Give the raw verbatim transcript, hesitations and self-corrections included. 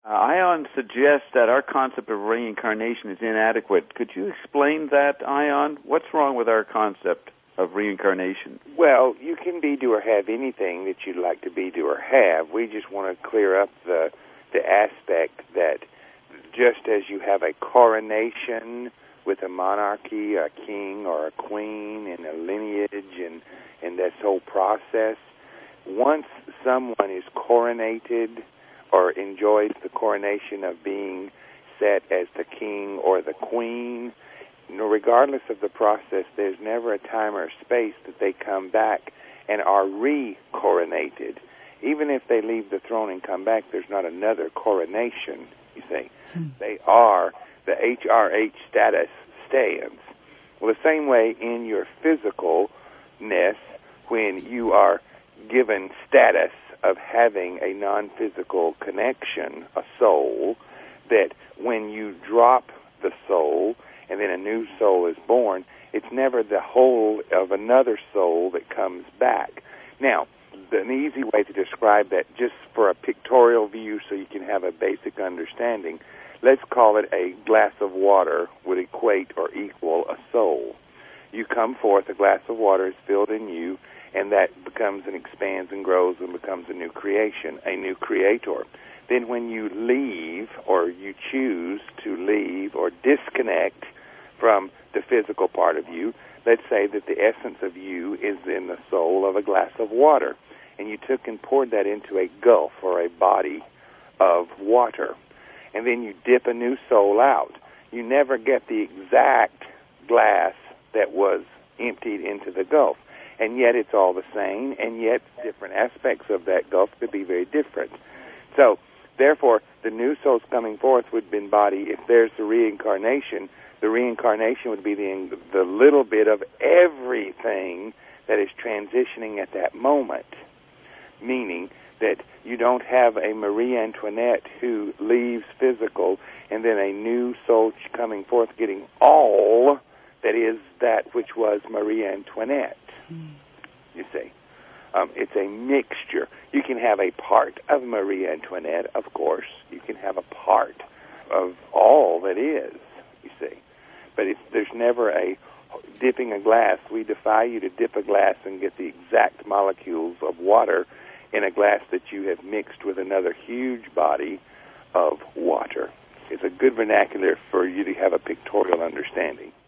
Uh, Ion suggests that our concept of reincarnation is inadequate. Could you explain that, Ion? What's wrong with our concept of reincarnation? Well, you can be, do, or have anything that you'd like to be, do, or have. We just want to clear up the the aspect that just as you have a coronation with a monarchy, a king or a queen, and a lineage, and, and this whole process, once someone is coronated or enjoys the coronation of being set as the king or the queen, regardless of the process, there's never a time or a space that they come back and are re-coronated. Even if they leave the throne and come back, there's not another coronation, you see. Hmm. They are, the H R H status stands. Well, the same way in your physicalness, when you are given status of having a non-physical connection, a soul, that when you drop the soul and then a new soul is born, it's never the whole of another soul that comes back. Now, an easy way to describe that, just for a pictorial view so you can have a basic understanding, let's call it a glass of water would equate or equal a soul. You come forth, a glass of water is filled in you, and that becomes and expands and grows and becomes a new creation, a new creator. Then when you leave, or you choose to leave or disconnect from the physical part of you, let's say that the essence of you is in the soul of a glass of water, and you took and poured that into a gulf or a body of water, and then you dip a new soul out. You never get the exact glass that was emptied into the gulf. And yet it's all the same, and yet different aspects of that gulf could be very different. So, therefore, the new souls coming forth would embody, if there's the reincarnation, the reincarnation would be the, the little bit of everything that is transitioning at that moment, meaning that you don't have a Marie Antoinette who leaves physical and then a new soul coming forth getting all that is that which was Marie Antoinette. Mm. You see, um, it's a mixture. You can have a part of Marie Antoinette, of course. You can have a part of all that is, you see. But it's, there's never a dipping a glass. We defy you to dip a glass and get the exact molecules of water in a glass that you have mixed with another huge body of water. It's a good vernacular for you to have a pictorial understanding.